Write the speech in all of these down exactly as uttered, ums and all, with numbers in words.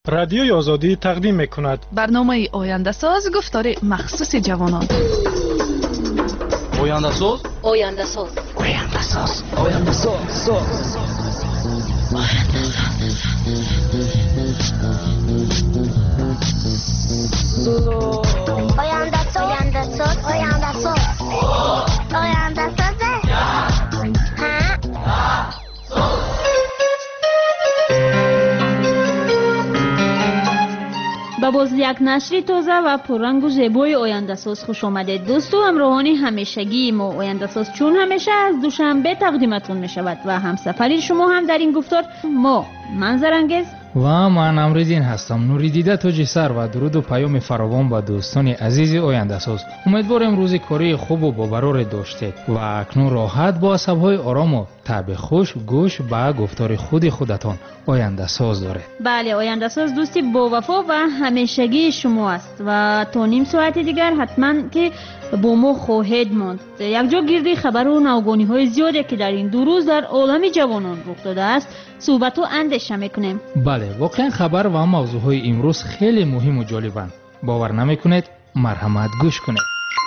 رادیوی آزادی تقدیم می‌کند برنامه آینده ساز گفتار مخصوص جوانان. آینده ساز آینده ساز آینده ساز آینده ساز آینده ساز آینده ساز آینده ساز آینده ساز با باز یک نشر تازه و پررنگ و زیبای آینده ساز خوش آمدید. دوست و همراهان همیشگی ما، آینده ساز چون همیشه از دوشنبه تقدیمتون می شود و همسفری شما هم در این گفتار ما منظرانگیز و من امروزین هستم. نوریدیده تاج سر و درود و پیام فراوان با دوستان عزیز آینده ساز. امیدوارم روزی کاری خوب و باورور داشتید و اکنون راحت با عصب‌های آرام و طبع خوش گوش به گفتار خود خودتان آینده ساز دارید. بله، آینده ساز دوستی با وفا و همیشگی شما است و تا نیم ساعت دیگر حتما که با ما خواهید ماند. یک جا گردی خبر و ناگهانی‌های زیادی که در این دو روز در عالم جوانان رخ داده است صحبت و اندیشه میکنیم. بله، واقعا خبر و موضوعهای امروز خیلی مهم و جالبند. باور نمیکنید؟ مرحمت گوش کنید.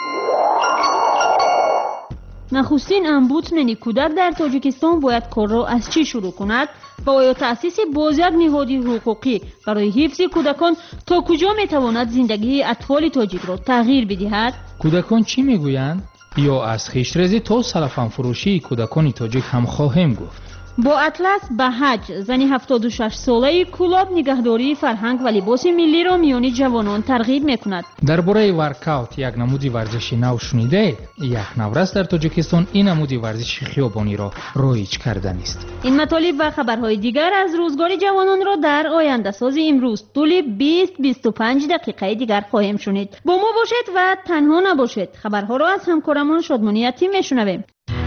نخستین امبودسمن کودک در تاجیکستان باید کار را از چی شروع کند و آیا تأسیس باز یک نهاد حقوقی برای حفظ کودکان تا کجا میتواند زندگی اطفال تاجیک را تغییر بدهد؟ کودکان چی میگویند؟ یا از خویش‌ریزی تا سلفن فروشی کودکان تاجیک هم خواهیم گفت. با اطلس به حج، زنی هفتاد و شش ساله کلاب نگهداری فرهنگ و لباس ملی را میان جوانان ترغیب میکند. درباره ورکاوت یک نمودی ورزشی نو شنیده؟ یک نورست در تاجیکستان این نمودی ورزش خیابانی را رایج کردن است. این مطالب و خبرهای دیگر از روزگار جوانان را در آینده ساز امروز طول بیست تا بیست و پنج دقیقه دیگر خواهیم شنید. با ما باشید و تنها نباشید. خبرها را از همکارمان شادمانی یتیم میشنویم.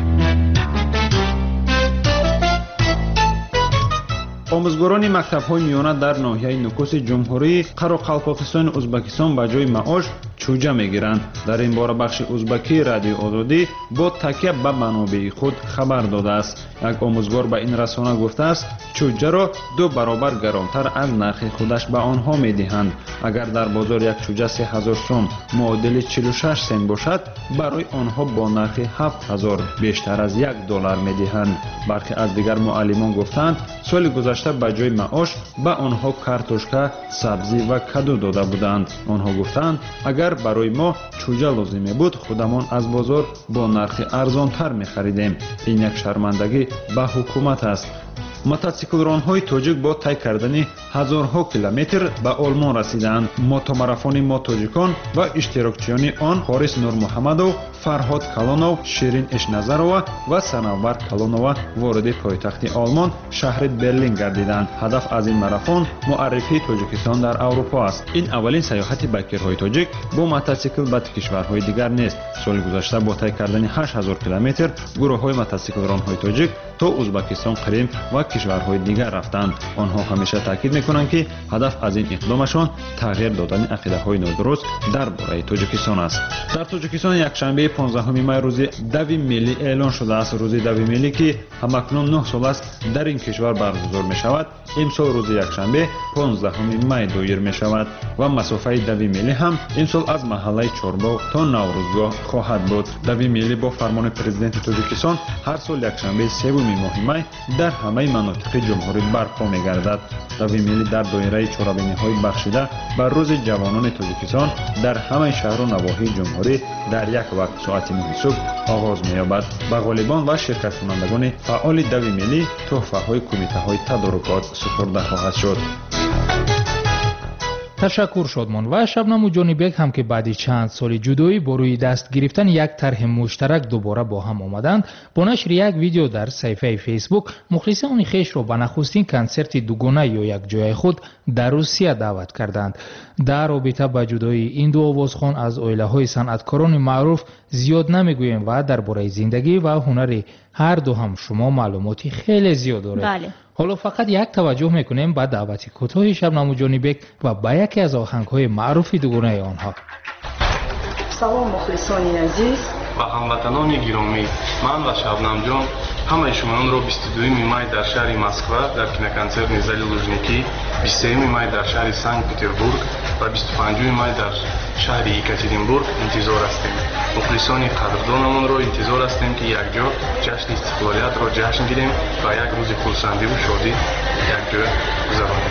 آموزگاران مکتب‌های میانه در ناحیه نکوس جمهوری قراقالپاکستان ازبکستان به جای معاش چوجه میگیرند. در این باره بخش ازبکی رادیو آزادی با تکیه به منابع خود خبر داده است. یک آموزگار به این رسانه گفته است چوجه را دو برابر گرانتر از نرخ خودش به آنها میدهند. اگر در بازار یک چوجه سه هزار سوم معادل چهل و شش سنت باشد، برای آنها با نرخ هفت هزار بیشتر از یک دلار میدهند. برخی از دیگر معلمان گفتند سال گذشته به جای معاش به آنها کارتوشکا، سبزی و کدو داده بودند. آنها گفتند اگر برای ما چوجه لازم بود خودمان از بازار با نرخ ارزانتر می خریدیم. این یک شرمندگی به حکومت است. موتورسیکلران‌های تاجیک با طی کردن هزارها کیلومتر به آلمان رسیدند. موتوماراتون ما تاجیکان و اشتراکچیان آن حارس نور محمدов، فرهاد کلونov، شیرین اشنظرова و سنور کلونова وارد پایتخت آلمان شهر برلین گردیدند. هدف از این ماراتون معرفی تاجیکستان در اروپا است. این اولین سیاحت بایکرهای تاجیک با موتورسیکل به کشورهای دیگر نیست. سال گذشته با طی کردن هشت هزار کیلومتر گروه‌های موتورسیکلران‌های تاجیک تا ازبکستان، قریم و کشورهای دیگر رفتند. آنها همیشه تاکید میکنند که هدف از این اقدامشان تغییر دادن عقیده‌های نادرست درباره تاجیکستان است. در تاجیکستان یک شنبه پانزدهم می روز دوی ملی اعلان شده است. روز دوی ملی که همکنون نه سال است در این کشور برگزار می شود، امسال روز یک شنبه پانزدهم می دایر می شود و مسافه دوی ملی هم امسال از محله چورباغ تا نوروزگاه خواهد بود. دوی ملی با فرمان پرزیدنت تاجیکستان هر سال یک شنبه سوم ماه می در همه مناطق جمهوری برپا می‌گردد. دوی ملی در دایره چهاربینی‌های بخشیده بر روز جوانان تاجیکستان در همه شهر و نواحی جمهوری در یک وقت ساعت نه صبح آغاز می‌یابد. به غالبان و شرکت کنندگان فعال دوی ملی تحفه‌های کمیته‌های تدارکات سپرده خواهد شد. تشکر شادمان و شبنم جانبک هم که بعد چند سال جدایی با روی دست گرفتن یک طرح مشترک دوباره با هم آمدند. با نشر یک ویدیو در صفحه فیسبوک مخلصان خویش را به نخستین کنسرت دوگانه یا یک جای خود در روسیه دعوت کردند. در رابطه با جدایی این دو آوازخوان از عائله‌های صنعتکاران معروف زیاد نمیگوییم و درباره زندگی و هنر هر دو هم شما معلوماتی خیلی زیاد دارید. بله. حالا فقط یک توجه میکنیم به دعوت کوتاه شبنم جانبک و به یکی از آهنگ‌های معروف دوگانه آنها. سلام مخلصان عزیز و هموطنان گرامی، من و شبنم جان ҳамаи шумоёнро бисту дуюми май дар шаҳри Москва дар киноконсерни Зали Лужникӣ, бисту сеюми май дар шаҳри Санкт-Петербург ва бисту панҷуми май дар шаҳри Екатеринбург интизор ҳастем. мухлисони қадрдонамонро интизор ҳастем ки якҷо ҷашни истиқлолиятро ҷашн гирем ва як рӯзи хурсандиву шодӣ якҷо гузаронем.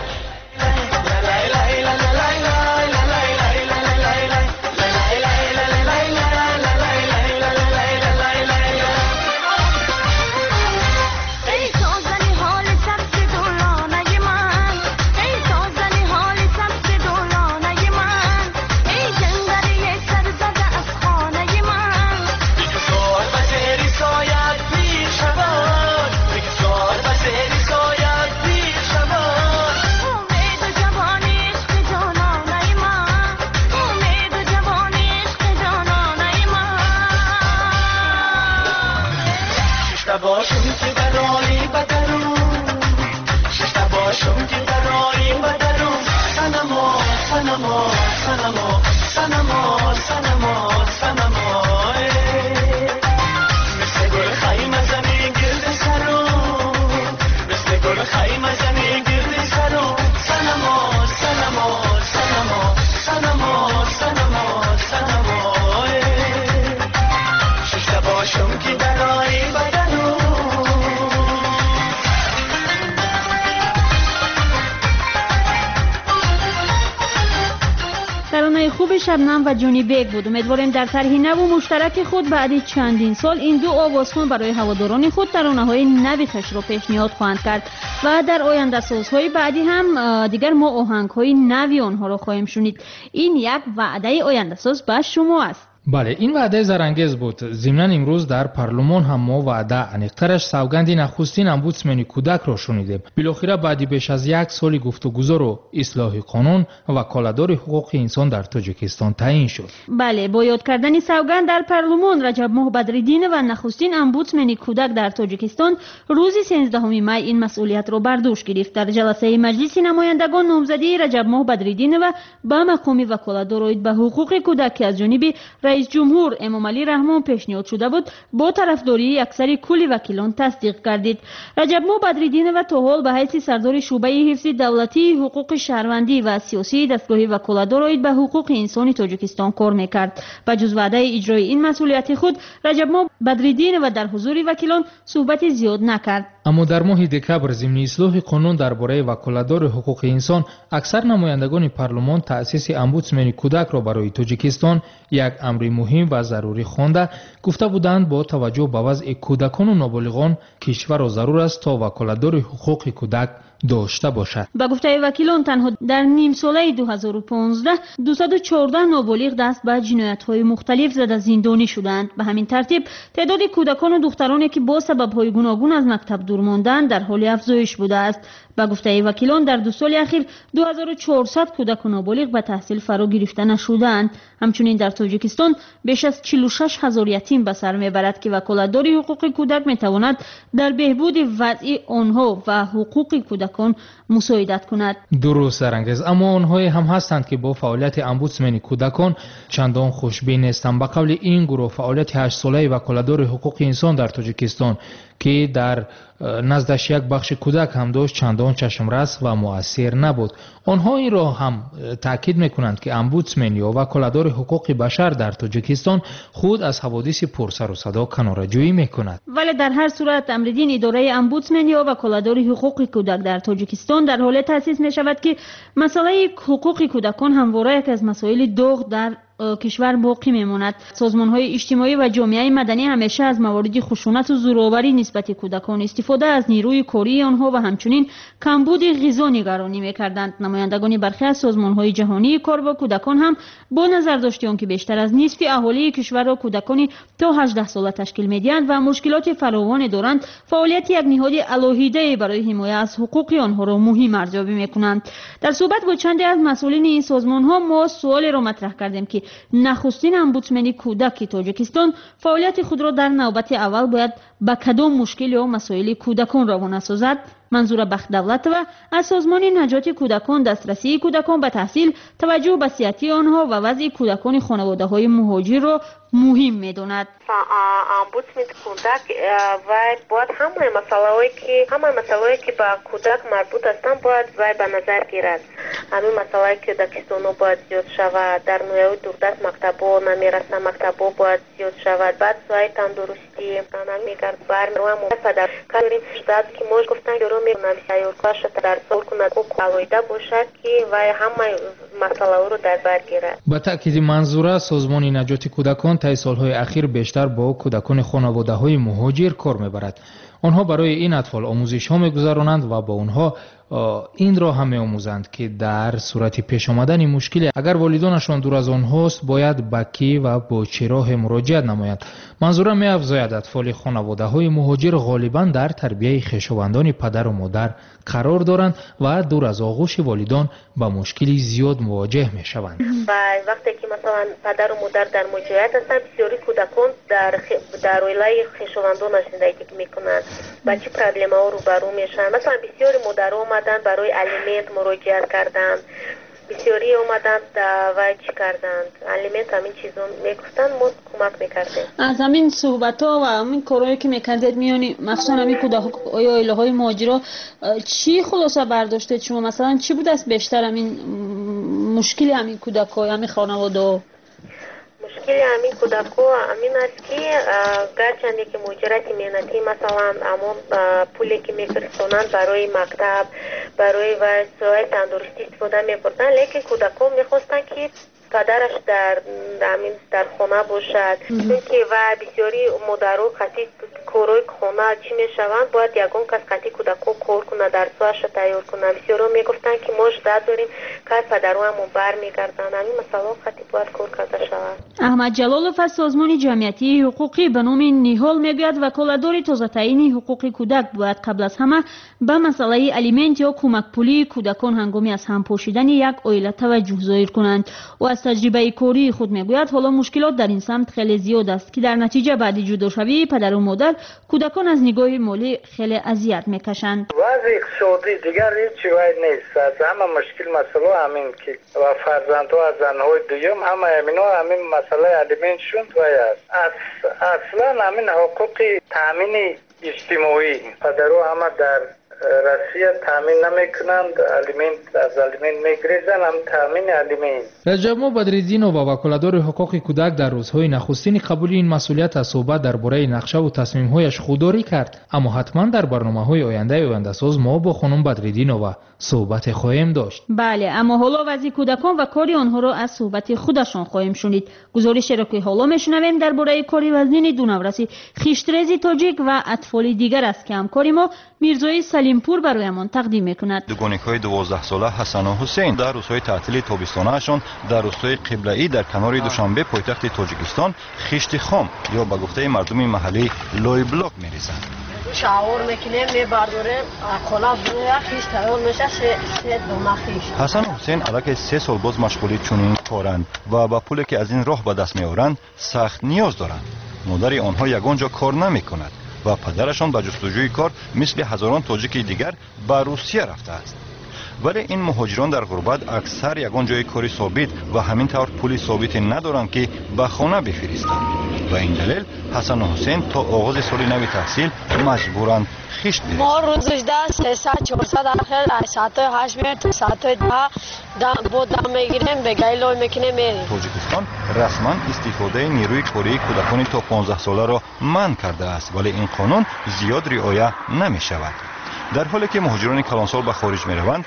خوب شبنم و جونی بیگ بود. امیدواریم در طرح نو و مشترک خود بعد چندین سال این دو آوازخوان برای هواداران خود ترانه‌های نوی خش را پیشنهاد خواهند کرد و در آینده سازهای بعدی هم دیگر ما آهنگ‌های نوی آنها را خواهیم شنید. این یک وعده آینده ساز به شما است. بله، این وعده زرانگیز بود. ضمناً امروز در پارلمان هم ما وعده انیقترش سوگند نخستین امبودسمن کودک را شنیدیم. بالاخره بعد بیش از یک سال گفتگو و اصلاح قانون و کالادور حقوق انسان در تاجیکستان تعیین شد. بله، با یاد کردن سوگند در پارلمان، رجب ماه بدرالدین و نخستین امبودسمن کودک در تاجیکستان روز سیزدهم می این مسئولیت را بر دوش گرفت. در جلسه مجلس نمایندگان نامزدی رجب ماه بدرالدین و به مقام وکالت به حقوق کودک که از جانب رئیس جمهور امام علی رحمان پیشنهاد شده بود با طرفداری اکثر کل وکیلان تصدیق گردید. رجب ماه بدرالدین و تا حال به حیث سردار شعبه حفظ دولتی حقوق شهروندی و سیاسی دستگاه وکالت به حقوق انسان تاجیکستان کار میکرد. به جز وعده اجرای این مسئولیت خود، رجب ماه بدرالدین و در حضور وکیلان صحبت زیاد نکرد. اما در ماه دکبر ضمن اصلاح قانون درباره وکالتدار حقوق انسان، اکثر نمایندگان پارلمان تأسیس امبودسمن کودک را برای تاجیکستان یک امر مهم و ضروری خوانده گفته بودند با توجه به وضع کودکان و نابالغان کشور را ضرور است تا وکالتدار حقوق کودک داشته باشد. با گفته وکیلان تنها در نیم ساله دو هزار و پانزده دویست و چهارده نابالغ دست به جنایت‌های مختلف زده زندانی شدند. به همین ترتیب تعداد کودکان و دخترانی که با سبب‌های گوناگون از مکتب دور ماندند در حال افزایش بوده است. با گفته وکیلان در دو سال اخیر دو هزار و چهارصد کودک و نابالغ به تحصیل فرا گرفته نشدند. همچنین در تاجیکستان بیش از چهل و شش هزار یتیم به سر میبرد که وکالتدار حقوق کودک میتواند در بهبود وضع آنها و حقوق کودکان مساعدت کند. درست زرانگیز، اما آنهایی هم هستند که با فعالیت امبودسمن کودکان چندان خوشبین نیستند. به قول این گروه، فعالیت هشت ساله وکالتدار حقوق انسان در تاجیکستان که در نزدش یک بخش کودک هم داشت چندان چشمرس و مؤثر نبود. آنها این را هم تاکید میکنند که امبودسمن یا وکالتدار حقوق بشر در تاجیکستان خود از حوادث پرسر و صدا کناره‌جویی میکند. ولی در هر صورت امردین اداره امبودسمن یا وکالتدار حقوق کودک در تاجیکستان در حال تأسیس می شود که مسئله حقوق کودکان همواره یک از مسائل داغ در کشور باقی میماند. سازمان‌های اجتماعی و جامعه مدنی همیشه از موارد خشونت و زورآوری نسبت کودکان، استفاده از نیروی کاری آنها و همچنین کمبود غذا نگرانی می‌کردند. نمایندگان برخی از سازمان‌های جهانی کار با کودکان هم با نظر داشته آنکه بیشتر از نصف اهالی کشور را کودکانی تا هجده ساله تشکیل می‌دهند و مشکلات فراوان دارند، فعالیت یک نهاد علاهیده برای حمایت از حقوق آنها را مهم ارزیابی می‌کنند. در صحبت با چندی از مسئولین این سازمان‌ها ما سوال را مطرح کردیم که نخستین امبودسمن کودک تاجیکستان فعالیت خود را در نوبت اول باید با کدام مشکل یا مسائل کودکان روانه سازد. منظور بخت‌دولتова از سازمان نجات کودکان دسترسی کودکان به تحصیل، توجه به صحت آنها و وضع کودکان خانواده‌های مهاجر را مهم می‌داند. امبودسمن کودک و باید همه مسائلی که همه مسائلی که به کودک مربوط هستند باید وای به نظر گیرد. همین مسائلی که کودکستان باید زیاد شود، در نوع دوردست مکتب‌ها نمی‌رسند، مکتب‌ها باید زیاد شود. بعد سوی تندرستی نمی‌گرد بر و پدر کاریم شد که موج گفتن که رو می‌کنم سیار کاش در سال کند او قاعده باشد که وای همه مسائل رو در بر گیرد. با تأکید منظوره سازمان نجات کودکان طی سالهای اخیر بیشتر با کودکان خانواده‌های مهاجر کار می‌برد. آنها برای این اطفال آموزش‌ها می‌گذرانند و با آنها این را هم می‌آموزند که در صورت پیش آمدن مشکلی اگر والدانشان دور از آنهاست باید به کی و با چه راه مراجعت نمایند. منظور می‌افزاید اطفال خانواده‌های مهاجر غالباً در تربیت خویشاوندان پدر و مادر قرار دارند و دور از آغوش والدان با مشکلی زیاد مواجه می‌شوند. و وقتی که مثلا پدر و مادر در مواجهت هستند بسیاری کودکان در خ... در ویلای خویشاوندان زندگی می‌کنند و چه پرابلم‌ها رو برو میشن. مثلا بسیاری مادرها اومدن برای الیمنت مراجعت کردند، بسیاری اومدند و چی کردند الیمنت همین چیزا میگفتن ما کمک میکردیم. از همین صحبت‌ها و همین کارهایی که میکردید میانی مخصوصا همین کودک عائله های مهاجرا چی خلاصه برداشتید شما؟ مثلا چی بود است بیشتر همین مشکل همین کودک‌ها همین خانواده؟ مشکل همین کودک‌ها همین است که گرچند که مهاجرت مهنتی مثلا همون پولی که میفرستونند برای مکتب برای وسایل تندرستی استفاده می‌بردن، لیکن کودک‌ها می‌خواستن که پدرش در همین در خانه باشد، چون که و بسیاری مادرها قطعی کارهای خانه چی میشوند باید یگان کس قطعی کودک‌ها کار کنه در سوش تیار کنه. بسیاری میگفتن که ما شده داریم که پدرها همون بر میگردن، همین مسئله قطعی باید کار کرده شود. احمد جلالوف از سازمان جمعیتی حقوقی به نام نیهال میگوید وکالتدار تازه تعیین حقوق کودک باید قبل از همه به مسئله الیمنت یا کمک پولی کودکان هنگامی از هم پوشیدن یک عائله توجه ظاهر کنند. و از تجربه کاری خود میگوید حالا مشکلات در این سمت خیلی زیاد است که در نتیجه بعد جداشوی پدر و مادر کودکان از نگاه مالی خیلی اذیت میکشند. وضع اقتصادی دیگر هیچ چیزی نیست. از همه مشکل مسئله همین که و فرزندها از زنهای دوم همه همینا همین مسئله الیمنت شوند و است. اصلا همین حقوق تامین اجتماعی پدرها همه در روسیه تامین نمیکنند، الیمنت از الیمنت میگریزن، هم تامین الیمنت. رجب بدرالدین و وکالتدار حقوق کودک در روزهای نخستین قبول این مسئولیت از صحبت درباره نقشه و تصمیم‌هایش خودداری کرد، اما حتما در برنامه‌های آینده آینده ساز ما با خانم بدرالدین و صحبت خواهیم داشت. بله، اما حالا وضع کودکان و کاری آنها را از صحبت خودشان خواهیم شنید. گزارش را که حالا میشنویم درباره کاری وزنین دو نورسی خیشترزی تاجیک و اطفال دیگر است که همکاری ما میرزای سلیمپور برایمان تقدیم میکند. دوگانیک‌های دوازده ساله حسن و حسین در روزهای تعطیل تابستانه‌شان در روستای قبله‌ای در کنار دوشنبه پایتخت تاجیکستان خیشت خام یا به گفته مردم محلی لوی بلاک می‌ریزند. شاور میکنیم میبرداریم خلا بروی خیش تیار میشه سه دو مخیش. حسن و حسین علاقه سه سال باز مشغولی چنین کارند و با پولی که از این راه به دست میآورند سخت نیاز دارند. مادر آنها یگانجا کار نمیکند و پدرشان به جستجوی کار مثل هزاران تاجیک دیگر به روسیه رفته است. ولی این مهاجران در غربت اکثر یگان جای کاری ثابت و همین طور پولی ثابت ندارند که به خانه بفرستند. و این دلیل حسن و حسین تا آغاز سال نو تحصیل مجبورند خیشت بریزند. ما روزش ده سیصد چهارصد آخر ساعت هشت میاد ساعت ده با دم میگیریم به گیلو میکنیم میریم. تاجیکستان رسما استفاده نیروی کاری کودکان تا پانزده ساله را منع کرده است، ولی این قانون زیاد رعایت نمی شود. در حالی که مهاجران کلانسال به خارج می روند،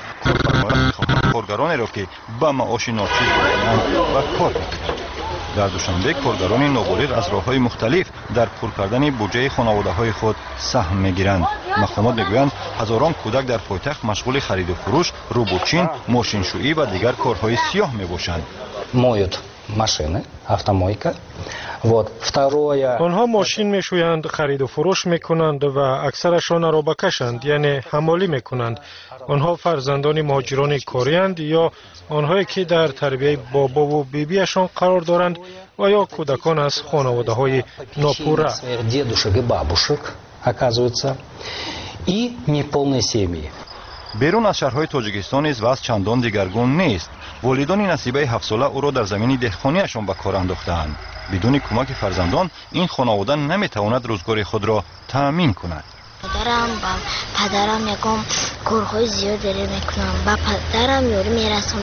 کارگرانی را که به معاش ناچیز بودند و کار می‌کنند. در دوشنبه کارگران نابالغ از راه‌های مختلف در پر کردن بودجه خانواده‌های خود سهم می‌گیرند. مقامات می‌گویند هزاران کودک در پایتخت مشغول خرید و فروش، روبوتچین، ماشینشویی و دیگر کارهای سیاه می‌باشند. موют машины, автомойка. Вот. Второе... آنها ماشین میشویند، خرید و فروش میکنند و اکثرشان را بکشند، یعنی حمالی میکنند. آنها فرزندان مهاجران کاریند یا آنهایی که در تربیت بابا و بیبیشان قرار دارند و یا کودکان از خانواده های ناپوره. دедушек и бабушек, оказывается. и неполной семьи. берун аз шаҳрҳои тоҷикистон низ вазъ чандон дигаргун нест. волидони насибаи ҳафтсола ӯро дар замини деҳқониашон ба кор андохтаанд. бидуни кӯмаки фарзандон ин хонавода наметавонад рӯзгори худро таъмин кунад. مادرم با پدرم یکم کارهای زیاد داره میکنم با پدرم یاری میرسم